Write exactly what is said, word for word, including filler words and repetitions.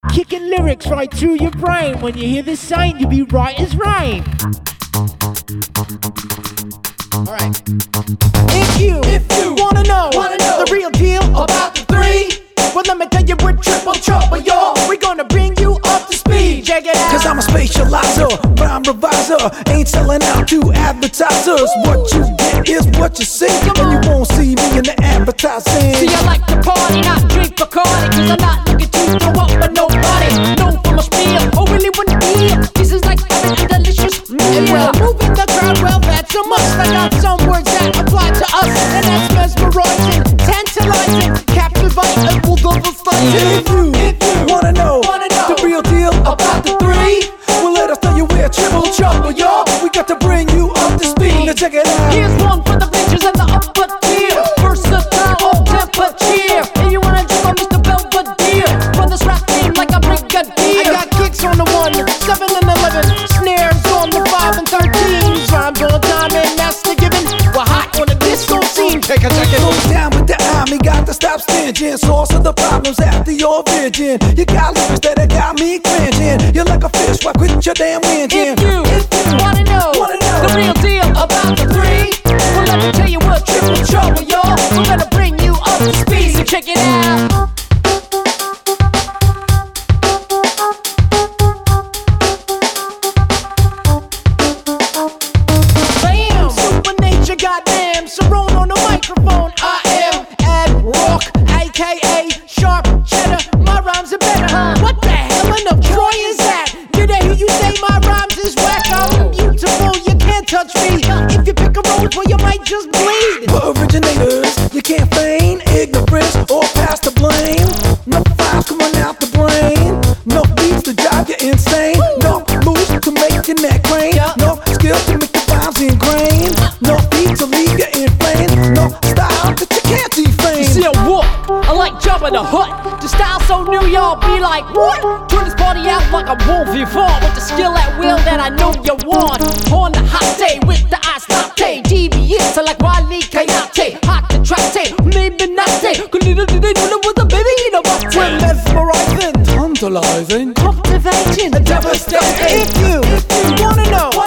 Kicking lyrics right through your brain. When you hear this sign, you'll be right as rain. Alright. If you, if you wanna know, wanna know the real deal about the three, well let me tell you we're triple trouble, y'all. We're gonna bring you up to speed. Check it out. Cause I'm a spatializer, rhyme reviser. Ain't selling out to advertisers. What you get is what you see, and you won't see me in the advertising. See, I like to party, not drink Bacardi, cause I'm not looking to throw up with nobody. Known for my spiel, oh really wanna be. This is like having a delicious meal. And well, moving the crowd, well that's a must. I got some words that apply to us, and that's mesmerizing, tantalizing, captivating, will double stunting. If you, if you wanna know, wanna know the real deal about the three, well let us tell you we're triple trouble, y'all. We got to bring you up to speed. Now check it out. Here's one for the bitches and the upper tier. Versatile, all temper cheer. And you wanna drink on Mister Belvedere. Run this rap game like a brigadier. I got kicks on the one, seven and eleven, snares on the five and thirteen, rhymes on time and that's the given. We're hot on the disco scene. Take a second. Slow down with the army, got to stop stinging. Source of the problems after your vision. You got lyrics that have got me cringing. You're like a fish, why quit your damn engine? If you, if you wanna know, wanna know the real deal about the three, well let me tell you we're triple trouble, y'all. We're gonna bring you up to speed, so check it out. Bam! Super nature, goddamn. Cerrone on the microphone. I am Ad Rock, aka Sharp Cheddar. My rhymes are better. What the hell in the Troy is that? Did I hear you say my rhymes is whack? I'm beautiful, you can't touch me. If you pick a rose, well you might just bleed. For originators, you can't feign ignorance or pass the blame. No files coming out the brain. No beats to drive you insane. No moves to make your neck rain. No skill to make the rhymes ingrained. No beat to leave you inflamed. No style that you can't defame. See a walk, I like Jabba the Hutt. The style so new, y'all be like, what? Turn this party out like a wolf vivant, with the skill at will that I know you want. On the hot day with the ice latte, devious to like Wally Coyote. Hot to tratte, maybe not say. Could you do it with a baby in a butt? We're mesmerizing, Tantalizing, captivating, devastating. If you, if you wanna know